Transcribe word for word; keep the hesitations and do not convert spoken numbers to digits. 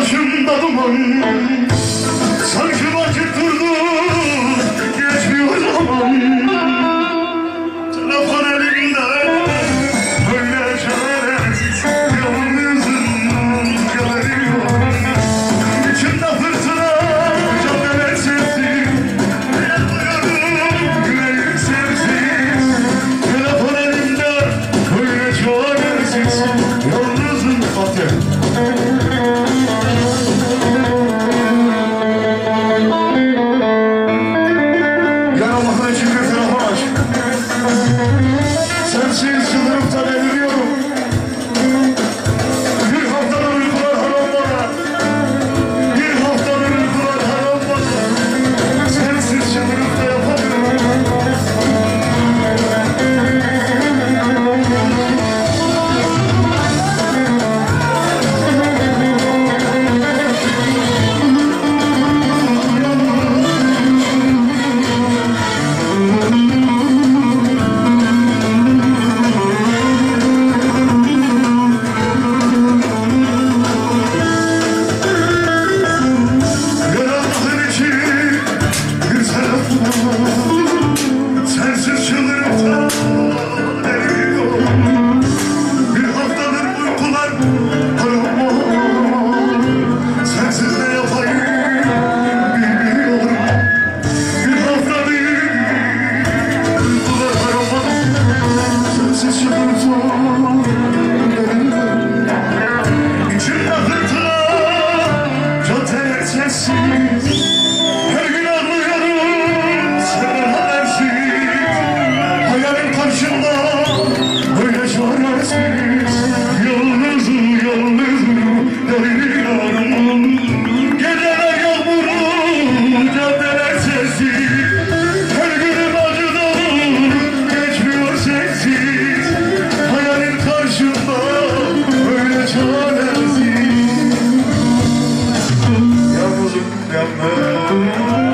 başımda duman, sanki vakit durdu, geçmiyor zaman. Telefon elimde, böyle çaresiz, yalnızım geliyor. İçimde fırtına, caddeler sessiz, el duyuyorum, yüreğim sensiz. Telefon elimde, böyle çaresiz, yalnızım Fatih. Sensiz çıldırıp deliriyorum. Bir haftadır uykular haram bana. Bir haftadır uykular haram bana. Sensiz çıldırıp da yapamıyorum. Sensiz çıldırıp da deliriyorum. Bir haftadır uykular haram. Sensiz ne yapayım bilmiyorum. Bir haftadır uykular haram. Sensiz çıldırıp da deliriyorum. İçimde fırtına, caddeler sessiz. Her gün anlıyorum senden habersiz. Hayalin karşımda böyle çaresiz. Yalnızım yalnızım deliriyorum. Geceler yağmurlu, caddeler sessiz. Her günüm acı dolu, geçmiyor sensiz. Hayalin karşımda böyle çaresiz. Yalnızım yalnız.